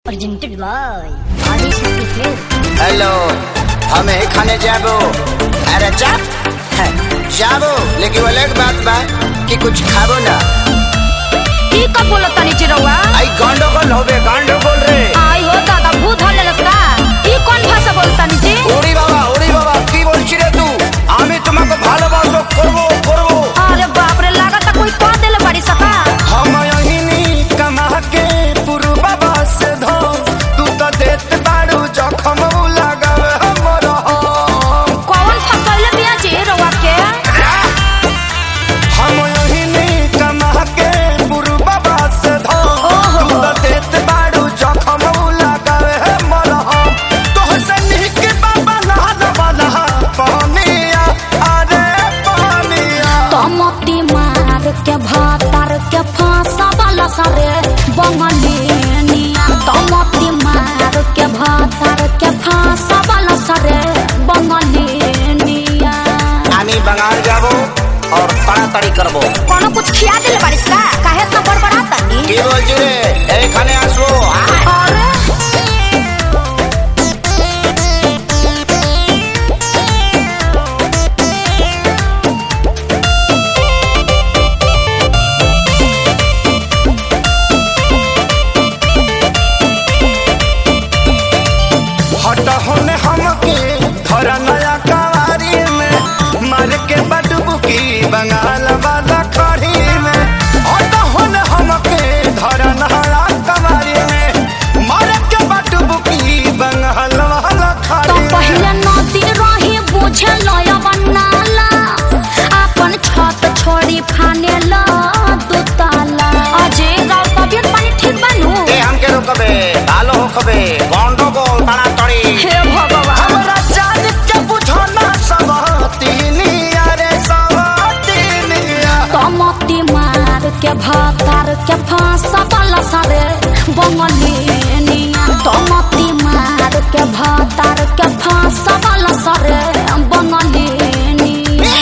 presented by Adi Shakti Film. Hello हम यही खाने जाबो। अरे जाबो लेकिन वो अलग बात बा कि कुछ खाबो ना। की कब बोलत तनी चिरौआ? आई गंडगोल होबे गंडगोल रे। आई हो दादा भूत हले लसका। ई कोन भाषा बोलतानी जी? ओरी बाबा की बोलछि रे तू? आमी तुमको ভালোবাসো করব। अरे बाप रे लागत कोई कह देले बड़ी सका। हम यही कमा के पुरबा से धो तू तो देत बाड़ू जखम लगावे हमर कौन फसैले बिया जी रौआ के? हम यही कमा के पुरबा से धो तू तो देत बाड़ू जखम लगावे हमर तो हसन के बाबा नहा वाला पानिया अरे पानिया तमती मार के भातार के फांसा वाला सारे बंगलिनिया। तमती मार के भातार के फांसा वाला सारे बंगलिनिया। आमी बंगाल जाबो और ताड़ाताड़ी करबो। कोनो कुछ खिया देले बारिश का? काहे इतना बड़बड़ाता नी? की बोल जी रे ए खाने आसो। अरे हट होने हमके धरा नया कवारी में मार के बडबुकी बंगाल वाला खड़ी में। हट होने हमके धरा नया कवारी में मार के बडबुकी बंगाल वाला तो खड़ी में। पहले नदी रही बुझे लया बनाला अपन छत छोड़ी फाने ला दू ताला। अजय गाँव तबियत पानी ठीक बनू? ए हमके रोकबे आलो होकबे गंडगोल ताड़ाताड़ी। हे भगवान हमरा जान के बुझना सब तीनिया रे सब तीनिया। तमती मार के भातार के फांसा वाला सारे बंगलिनिया। तमती मार के भातार के फांसा वाला सारे बंगलिनिया।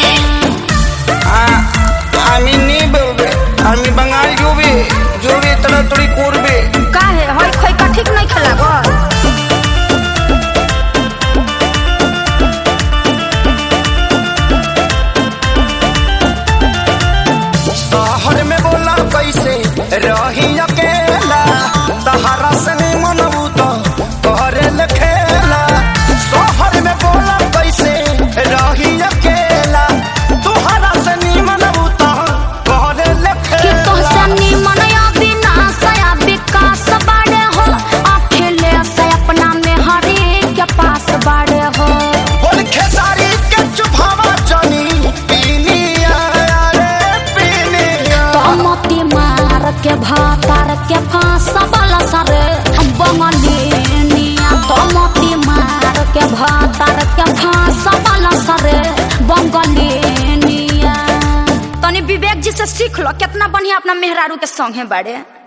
আমি নি বলবে আমি বাঙালি জুবি তাড়াতাড়ি করবে। काहे होय खोय का ठीक नहीं खेलागो? शहर में बोला कैसे रही अकेला तहरा से मनबू तो करे खेला। शहर में बोला कैसे रही अकेला तुहरा से मनबू तो करे कि खेला। तोहसे निमन या विनाश या विकास बाड़े हो। अकेले से अपना में हरी के पास बाड़े हो। बोल खेसारी के चुभावा जानी पीनिया रे पीनिया। तमती मार के भातार के फांसा वाला सारे बंगलिनिया। तमती मार के भातार के फांसा वाला सारे बंगलिनिया। तनी विवेक जी से सीख लो कितना बढ़िया अपना मेहरारू के संग है बाड़े।